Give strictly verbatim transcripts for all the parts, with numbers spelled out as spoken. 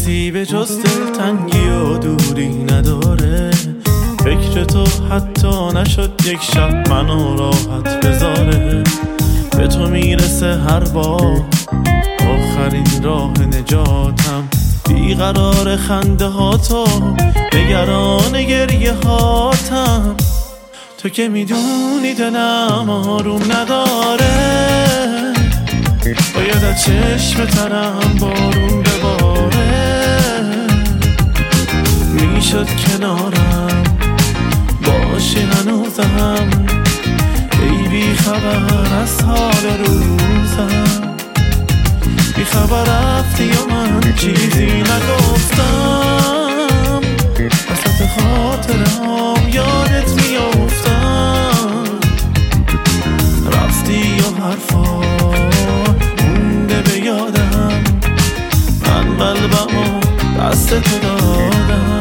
چیزی به جز دلتنگی و دوری نداره. فکر تو حتی نشد یک شب منو راحت بذاره. به تو میرسه هر بار آخرین راه نجاتم. بیقرار خنده ها تو، نگران گریه هاتم. تو که میدونی دلم آروم نداره. باید از چشم ترم بارون بباره. میشد کنارم باشی هنوزم. ای بی خبر از حال روزم. بی خبر رفتی و من چیزی نگفتم. وسط خاطرهام یادت میافتم. رفتی و حرفا مونده به یادم. من قلبمو دست تو دادم.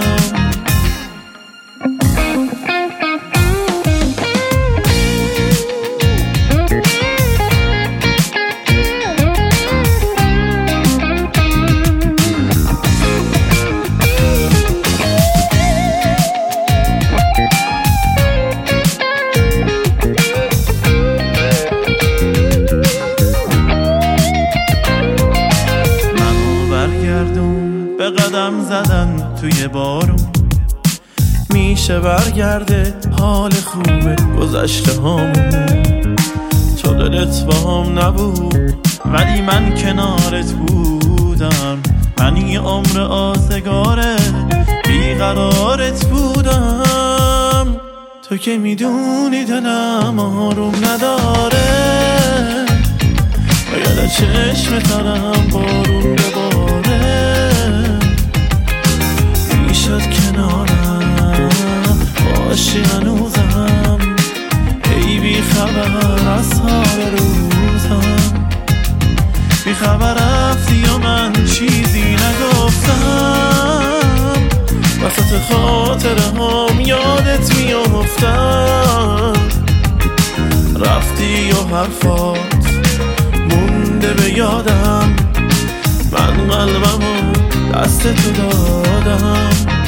به قدم زدن توی بارون میشه برگرده حال خوبه گذشته هامون. تو دلت با هم نبود ولی من کنارت بودم. من یه عمر آزگاره بیقرارت بودم. تو که میدونی دلم آروم نداره. باید از چشم ترم بارون بباره. میشد کنارم باشی هنوزم. ای بی خبر از حال روزم. بی خبر رفتی و من چیزی نگفتم. وسط خاطرهام یادت میافتم. رفتی و حرفات مونده به یادم. من قلبمو دست تو دادم.